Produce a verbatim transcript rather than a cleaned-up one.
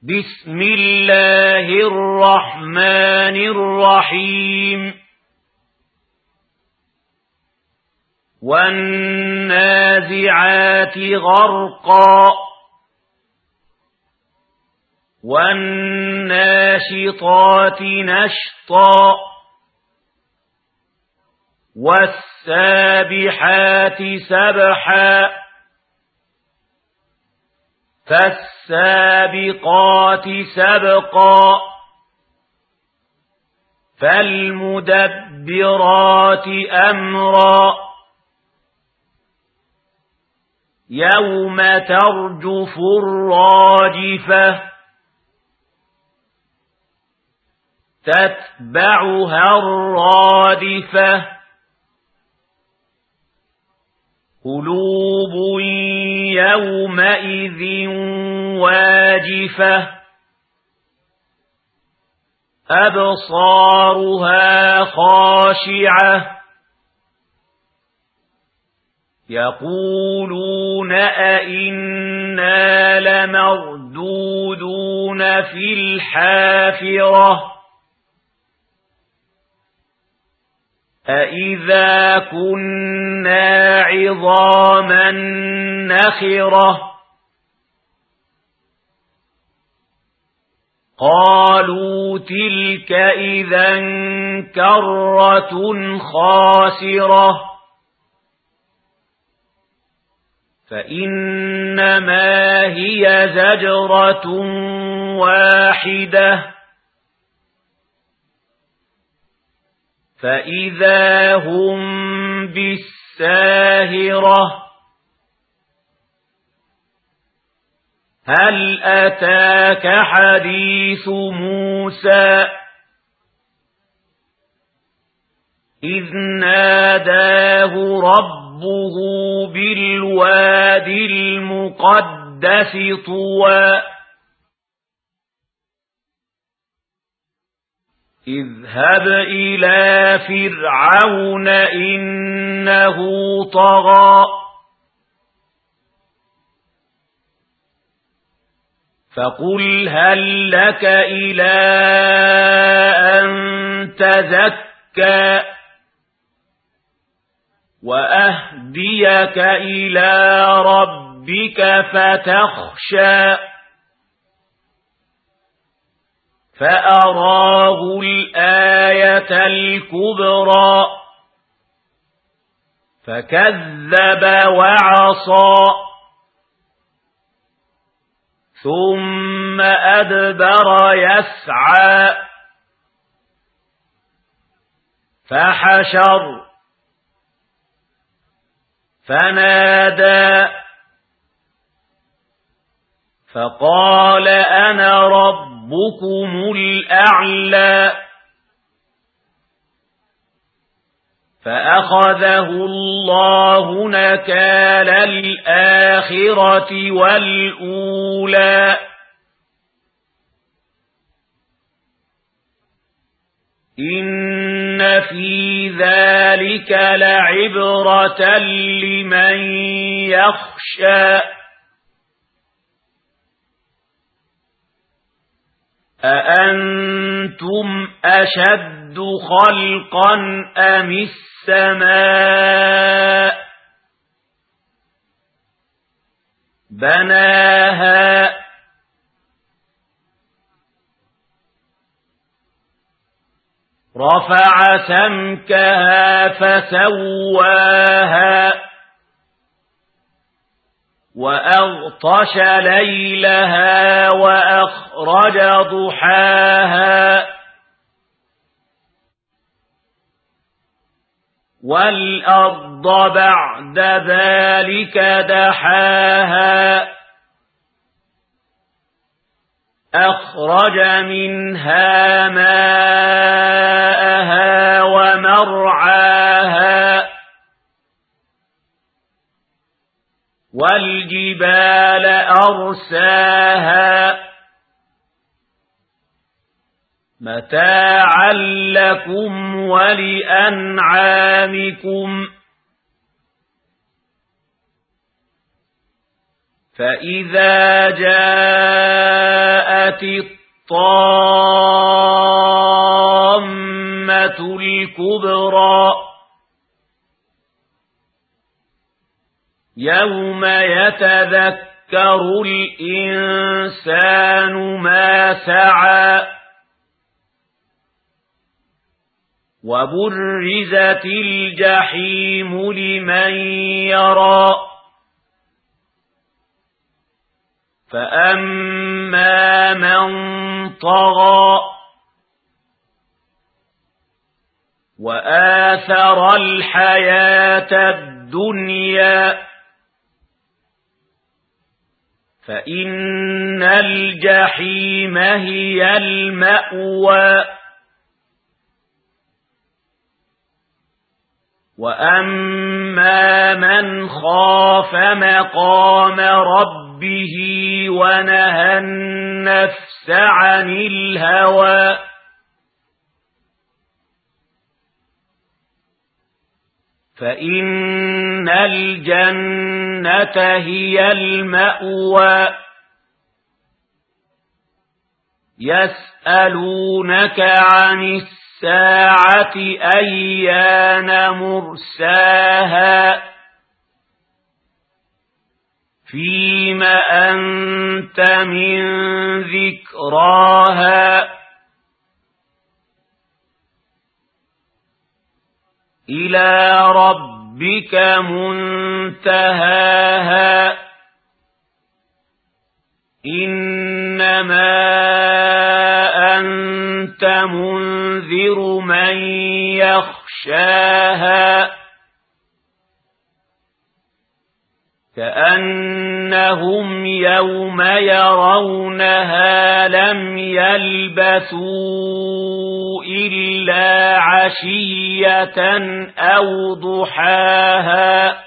بسم الله الرحمن الرحيم والنازعات غرقا والناشطات نشطا والسابحات سبحا فالسابقات سبقا فالمدبرات أمرا يوم ترجف الراجفة تتبعها الرادفة قلوب يومئذ واجفة أبصارها خاشعة يقولون أئنا لمردودون في الحافرة أئذا كنا عظاما نخرة قالوا تلك إذا كرة خاسرة فإنما هي زجرة واحدة فإذا هم بالساهرة هل أتاك حديث موسى إذ ناداه ربه بالواد المقدس طوى اذهب إلى فرعون إنه طغى فقل هل لك إلى أن تزكى وأهديك إلى ربك فتخشى فأراه الآية الكبرى فكذب وعصى ثم أدبر يسعى فحشر فنادى فقال أنا ربكم الأعلى فأخذه الله نكال الآخرة والأولى إن في ذلك لعبرة لمن يخشى أأنتم أشد خلقا أم السماء بناها رفع سمكها فسواها وأغطش ليلها وأخرج ضحاها والأرض بعد ذلك دحاها أخرج منها ماءها ومرعاها والجبال أرساها متاعا لكم ولأنعامكم فإذا جاء وجاءت الطامة الكبرى يوم يتذكر الإنسان ما سعى وبرزت الجحيم لمن يرى فأما من طغى وآثر الحياة الدنيا فإن الجحيم هي المأوى وأما من خاف مقام ربه ونهى النفس عن الهوى فإن الجنة هي المأوى يسألونك عن الساعة أيان مرساها فيم أنت من ذكراها إلى ربك منتهاها إنما أنت منذر من يخشاها كأنهم يوم يرونها لم يلبثوا إلا عشية أو ضحاها